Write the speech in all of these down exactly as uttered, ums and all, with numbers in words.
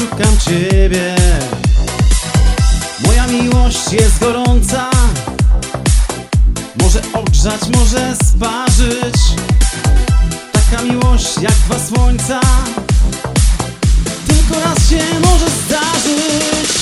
szukam Ciebie. Moja miłość jest gorąca, może ogrzać, może sparzyć. Taka miłość jak dwa słońca tylko raz się może zdarzyć.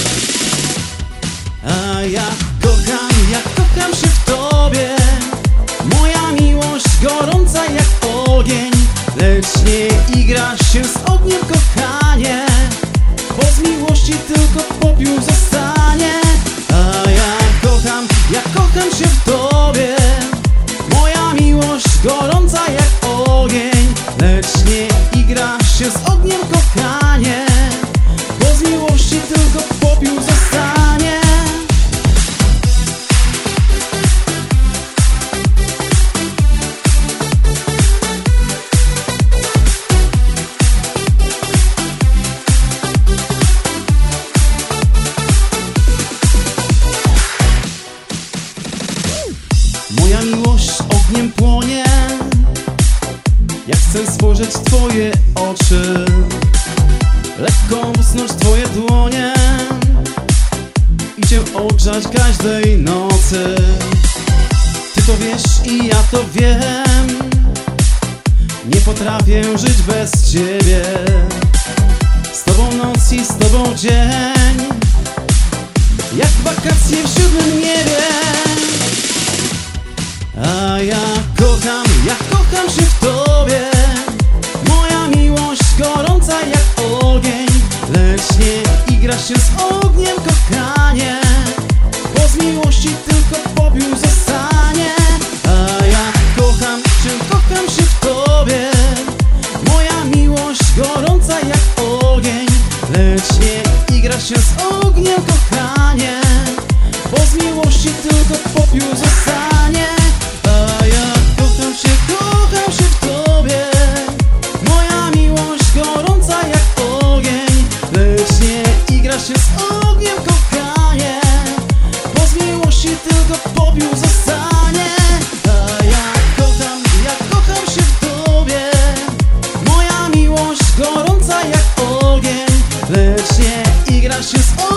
A ja kocham, ja kocham się w Tobie. Moja miłość gorąca jak ogień, lecz nie igra się z ogniem, kochanie, bo z miłości tylko popiół zostanie. A ja kocham, ja kocham się w Tobie. Moja miłość gorąca jak ogień, lecz nie igra się z ogniem, kochanie, bo z miłości tylko popiół zostanie. Moja miłość ogniem płonie, jak chcę spojrzeć w Twoje oczy, lekko usnąć Twoje dłonie i Cię ogrzać każdej nocy. Ty to wiesz i ja to wiem, nie potrafię żyć bez Ciebie. Z Tobą noc i z Tobą dzień, jak wakacje w siódmym niebie. A ja kocham, ja kocham się w Tobie. Moja miłość gorąca jak ogień, lecz nie igra się z ogniem, kochanie, bo z miłości tylko popiół zostanie. A ja kocham się, kocham się w Tobie. Moja miłość gorąca jak ogień, lecz nie igra się z ogniem, kochanie, bo z miłości tylko popiół zostanie. A ja kocham się, kocham się w Tobie. Moja miłość gorąca jak ogień, lecz nie igra się z ogniem, kochanie, bo z miłości tylko popiół zostanie. A ja kocham, ja kocham się w Tobie. Moja miłość gorąca jak ogień, lecz nie igra się z ogniem,